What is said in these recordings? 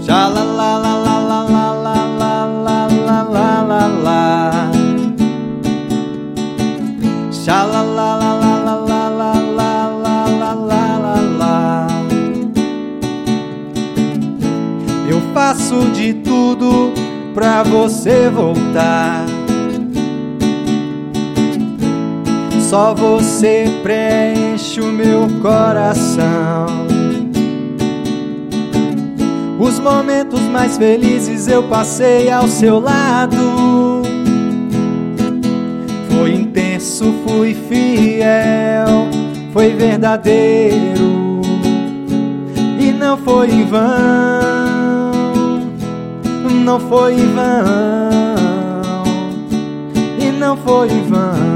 Sha la la la la la la la la la la la la la. Sha la la la la la la la la la la la la. Eu faço de tudo pra você voltar. Só você preenche o meu coração. Os momentos mais felizes eu passei ao seu lado. Foi intenso, fui fiel, foi verdadeiro. E não foi em vão, não foi em vão, e não foi em vão.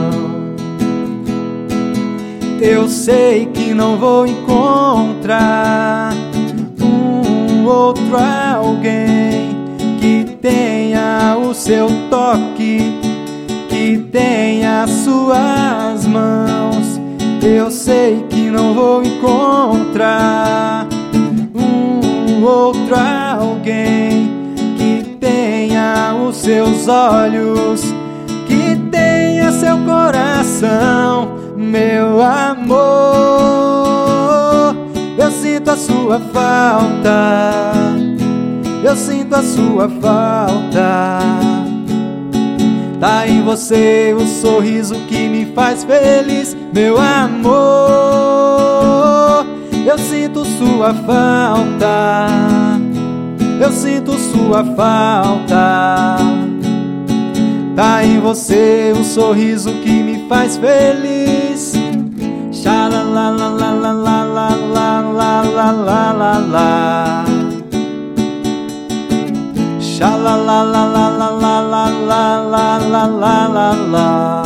Eu sei que não vou encontrar outro alguém que tenha o seu toque, que tenha suas mãos. Eu sei que não vou encontrar outro alguém que tenha os seus olhos, que tenha seu coração. Meu amor, eu sinto a sua falta, eu sinto a sua falta. Tá em você o sorriso que me faz feliz. Meu amor, eu sinto sua falta, eu sinto sua falta. Tá em você o sorriso que me faz feliz. Sha la la la la la la la la la la la la la. Sha la la la la la la la la la la la la la.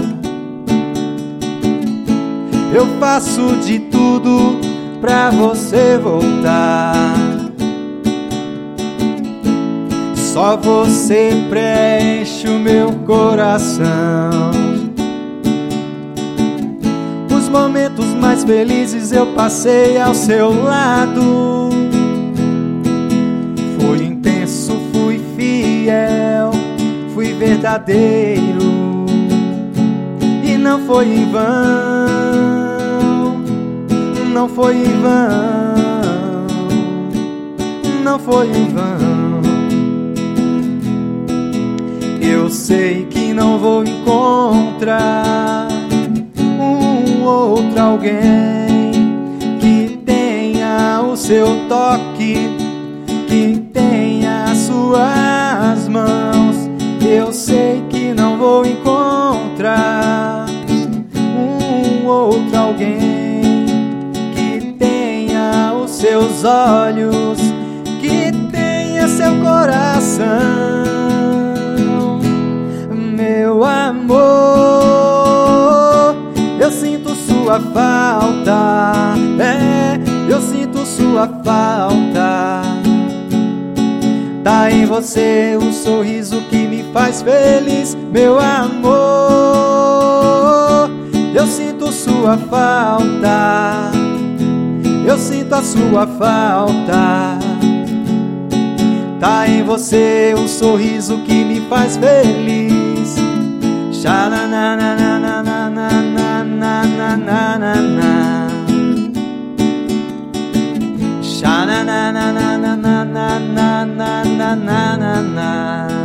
Eu faço de tudo pra você voltar. Só você preenche o meu coração. Os momentos mais felizes eu passei ao seu lado. Foi intenso, fui fiel, fui verdadeiro. E não foi em vão, não foi em vão, não foi em vão. Eu sei que não vou encontrar outro alguém que tenha o seu toque, que tenha as suas mãos. Eu sei que não vou encontrar outro alguém que tenha os seus olhos, que tenha seu coração. Meu amor, eu sinto sua falta, eu sinto sua falta. Tá em você o sorriso que me faz feliz. Meu amor, eu sinto sua falta, eu sinto a sua falta. Tá em você o sorriso que me faz feliz. Sha na na na na na na na na na na na na. Sha na na na na na na na na na na na na.